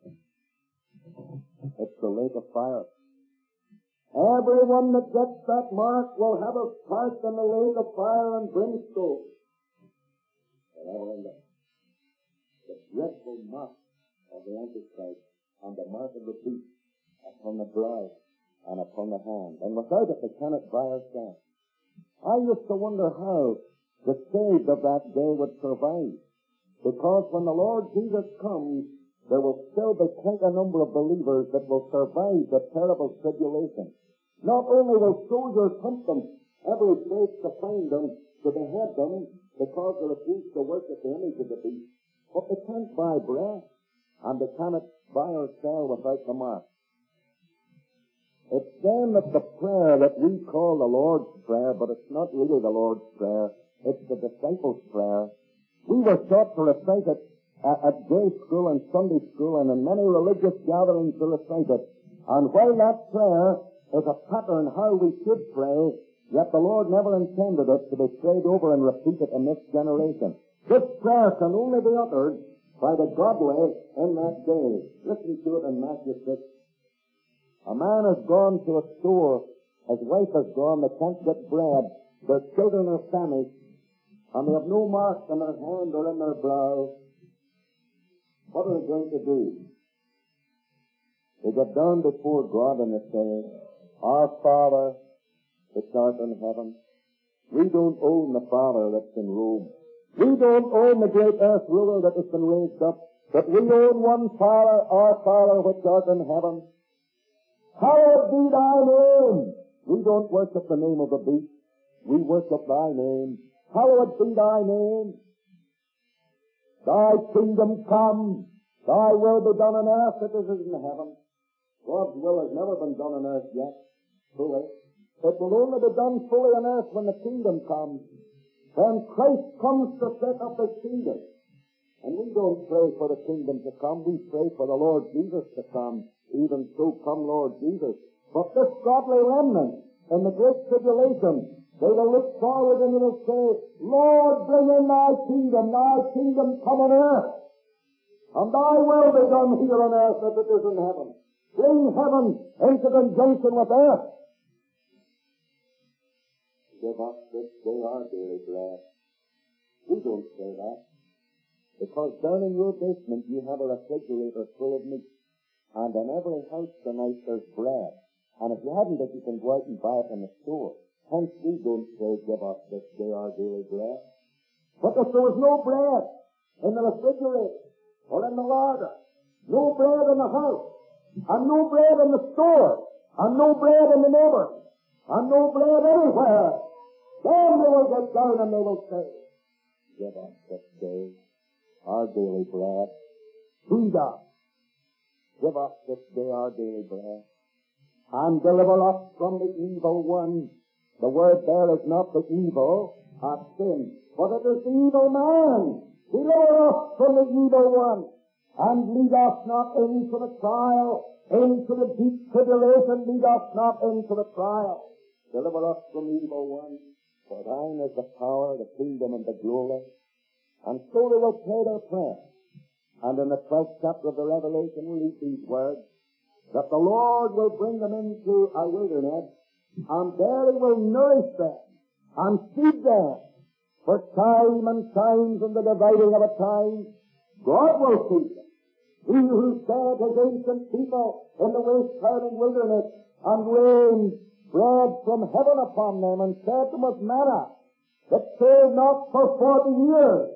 it's the lake of fire. Everyone that gets that mark will have a part in the lake of fire and brimstone. Whatever in that. The dreadful mark of the Antichrist and the mark of the beast upon the brow and upon the hand. And without it, they cannot buy or sell. I used to wonder how the saved of that day would survive. Because when the Lord Jesus comes, there will still be quite a number of believers that will survive the terrible tribulation. Not only will soldiers hunt them every place to find them, to behead them, because they refuse to worship the image of the beast, but they can't buy bread, and they cannot buy or sell without the mark. It's then that the prayer that we call the Lord's Prayer, but it's not really the Lord's Prayer, it's the disciples' prayer. We were taught to recite it at, at day school and Sunday school and in many religious gatherings to recite it. And while that prayer is a pattern how we should pray, yet the Lord never intended it to be prayed over and repeated in this generation. This prayer can only be uttered by the godly in that day. Listen to it in Matthew six. A man has gone to a store, his wife has gone, they can't get bread, their children are famished, and they have no mark on their hand or in their brow. What are they going to do? They get down before God and they say, Our Father, which art in heaven. We don't own the Father that's in Rome. We don't own the great earth ruler that has been raised up, but we own one Father, our Father which art in heaven. Hallowed be thy name. We don't worship the name of the beast. We worship thy name. Hallowed be thy name. Thy kingdom come. Thy will be done on earth as it is in heaven. God's will has never been done on earth yet, fully. It will only be done fully on earth when the kingdom comes. When Christ comes to set up his kingdom. And we don't pray for the kingdom to come, we pray for the Lord Jesus to come. Even so, come Lord Jesus. But this godly remnant, in the great tribulation, they will look forward and they will say, Lord, bring in thy kingdom, thy kingdom come on earth. And thy will be done here on earth as it is in heaven. Bring heaven into conjunction with earth. Give us this day our daily bread. We don't say that. Because down in your basement you have a refrigerator full of meat. And in every house tonight there's bread. And if you haven't it, you can go out and buy it in the store. Hence we don't say, give us this day our daily bread. But if there was no bread in the refrigerator, or in the larder, no bread in the house, and no bread in the store, and no bread in the neighbor, and no bread anywhere, then they will get down and they will say, give us this day our daily bread. Feed us. Give us this day our daily bread. And deliver us from the evil one. The word there is not the evil of sin, but it is the evil man. Deliver us from the evil one. And lead us not into the trial, into the deep tribulation. Lead us not into the trial. Deliver us from the evil one. For thine is the power, the kingdom, and the glory. And so they will pray their prayer. And in the twelfth chapter of the Revelation we read these words, that the Lord will bring them into a wilderness, and there he will nourish them, and feed them, for time and times and the dividing of a time, God will feed them. He who fed his ancient people in the waste-turning wilderness, and rained bread from heaven upon them, and fed them with manna, that failed not for forty years.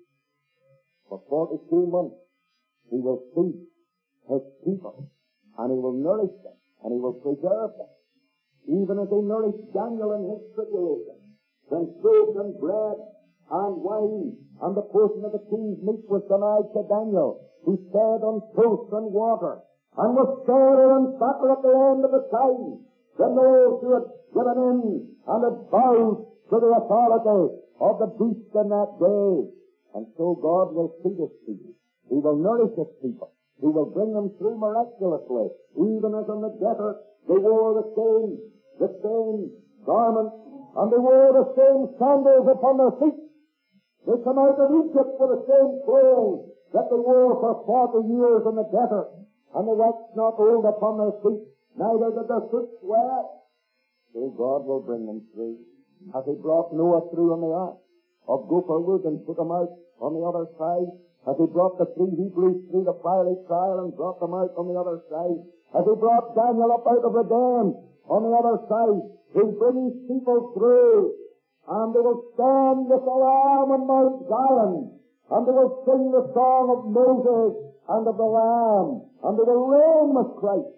For forty-two months he will feed his people, and he will nourish them, and he will preserve them, even as he nourished Daniel in his tribulation, when food and bread and wine and the portion of the king's meat was denied to Daniel. He fed on toast and water, and was fairer and fatter at the end of the time than those who had given in and had bowed to the authority of the beast in that day. And so God will feed his people. He will nourish his people. He will bring them through miraculously, even as in the desert they wore the same, the same garments, and they wore the same sandals upon their feet. They come out of Egypt with the same clothes that they wore for forty years in the desert, and they waxed not old upon their feet, neither did their feet sweat. So God will bring them through, as he brought Noah through on the ark of gopher wood and put them out on the other side, as he brought the three Hebrews through the fiery trial and brought them out on the other side, as he brought Daniel up out of the den on the other side. He'll bring his people through, and they will stand with the Lamb on Mount Zion, and they will sing the song of Moses and of the Lamb, and they will reign with Christ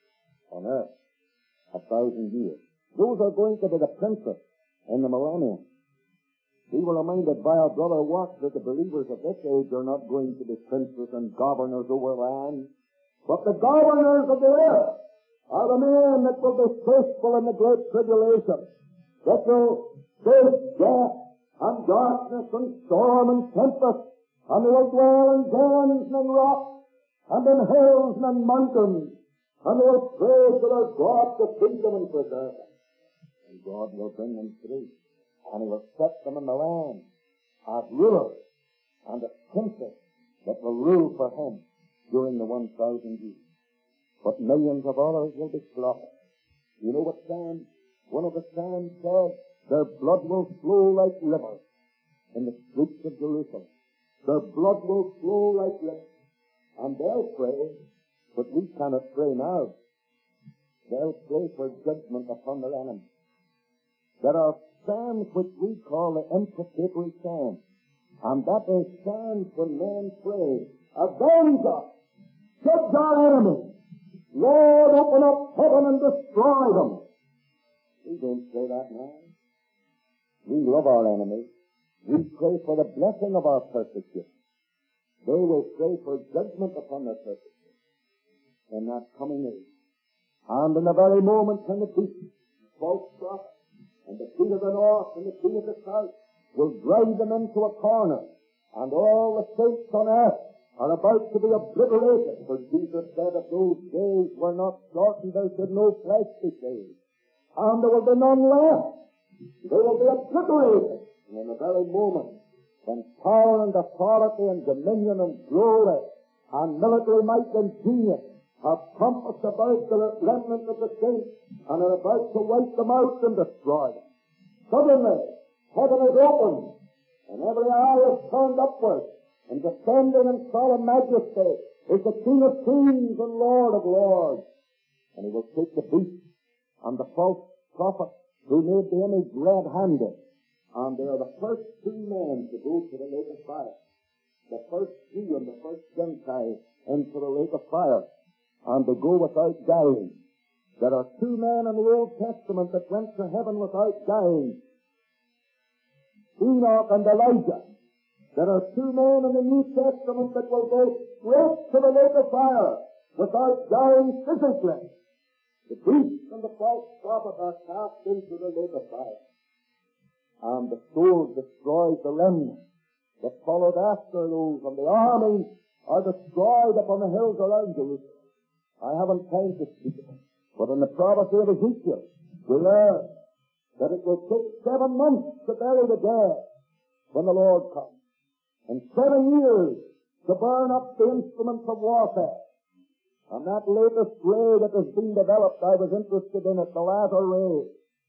on earth a thousand years. Those are going to be the princes in the millennium. We were reminded by our brother Watts that the believers of this age are not going to be princes and governors over land, but the governors of the earth are the men that will be faithful in the great tribulation, that will face death and darkness and storm and tempest, and they will dwell in dens and in rocks and in hills and in mountains, and they will pray to their God to feed them and preserve them. And God will bring them through, and he will set them in the land as rulers and as princes that will rule for him during the one thousand years. But millions of others will be slaughtered. You know what Psalm, one of the Psalms says, their blood will flow like rivers in the streets of Jerusalem. Their blood will flow like rivers. And they'll pray, but we cannot pray now. They'll pray for judgment upon their enemies. There are psalms which we call the imprecatory psalms, and that is psalms when men pray, avenge us, judge our enemies, Lord, open up heaven and destroy them. We don't say that now. We love our enemies. We pray for the blessing of our persecutors. They will pray for judgment upon their purposes in that coming age. And in the very moment when the beast, the false prophet, and the king of the north and the king of the south will drive them into a corner, and all the saints on earth are about to be obliterated. For Jesus said, if those days were not shortened, there should no flesh be saved. And there will be none left. They will be obliterated. And in the very moment when power and authority and dominion and glory and military might and genius have compassed about the remnant of the saints and are about to wipe them out and destroy them, suddenly heaven is opened, and every eye is turned upward, and descending in solemn majesty is the King of kings and Lord of lords. And he will take the beast and the false prophet who made the image red-handed, and they are the first two men to go to the lake of fire. The first Jew and the first Gentile into the lake of fire, and to go without dying. There are two men in the Old Testament that went to heaven without dying, Enoch and Elijah. There are two men in the New Testament that will go straight to the lake of fire without dying physically. The beast and the false prophet are cast into the lake of fire. And the sword destroys the remnant that followed after those, and the armies are destroyed upon the hills around Jerusalem. I haven't time to speak of it, but in the prophecy of Ezekiel, we learn that it will take seven months to bury the dead when the Lord comes, and seven years to burn up the instruments of warfare. And that latest ray that has been developed, I was interested in it, the latter ray.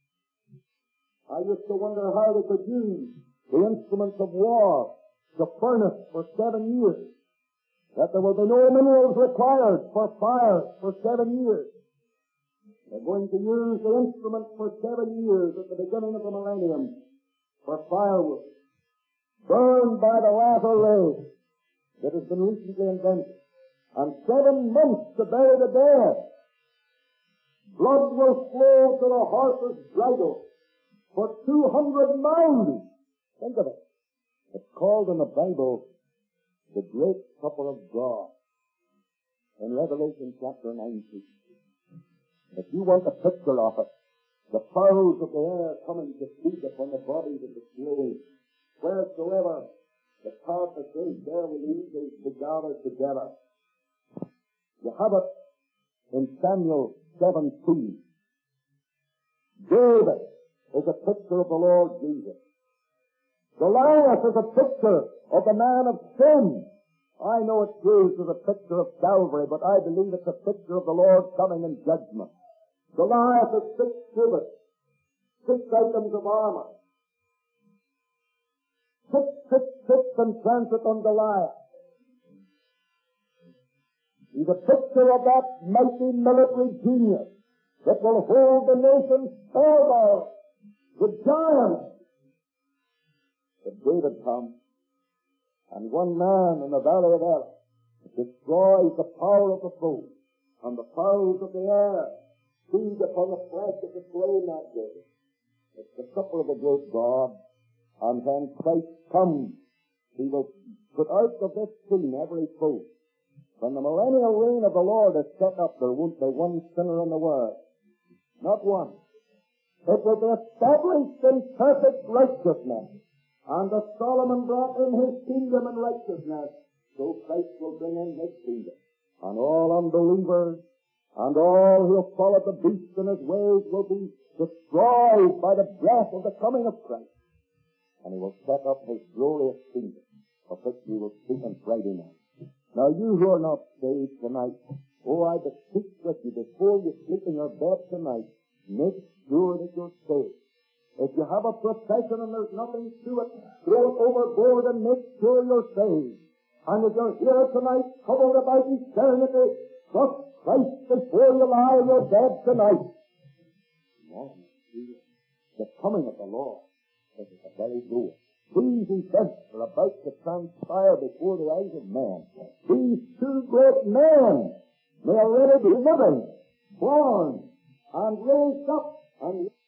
I used to wonder how they could use the instruments of war to furnace for seven years, that there will be no minerals required for fire for seven years. They're going to use the instruments for seven years at the beginning of the millennium for firewood, burned by the latter ray that has been recently invented. And seven months to bury the dead. Blood will flow to the horse's bridle for two hundred miles. Think of it. It's called in the Bible the Great Supper of God in Revelation chapter nineteen. If you want a picture of it, the fowls of the air coming to feed upon the bodies of the slain, wheresoever the carcass is, there will angels be gathered together. You have it in Samuel seventeen. David is a picture of the Lord Jesus. Goliath is a picture of the man of sin. I know it's used as a picture of Calvary, but I believe it's a picture of the Lord coming in judgment. Goliath is six cubits, six items of armor. Six, six, six in transit on Goliath. He's a picture of that mighty military genius that will hold the nation spellbound, the giant. But David comes, and one man in the valley of Elah destroys the power of the foe, and the fowls of the air feed upon the flesh of the slain that day. It's the supper of the great God, and when Christ comes, he will put out of this scene every foe. When the millennial reign of the Lord is set up, there won't be one sinner in the world. Not one. It will be established in perfect righteousness. And as Solomon brought in his kingdom in righteousness, so Christ will bring in his kingdom. And all unbelievers and all who have followed the beast in his ways will be destroyed by the breath of the coming of Christ. And he will set up his glorious kingdom, of which we will speak on Friday night. Now, you who are not saved tonight, oh, I beseech with you, before you sleep in your bed tonight, make sure that you're saved. If you have a profession and there's nothing to it, throw it overboard and make sure you're saved. And if you're here tonight, troubled about eternity, trust Christ before you lie in your bed tonight. No, the coming of the Lord is at the very door. These events are about to transpire before the eyes of man. These two great men may already be living, born, and raised up, and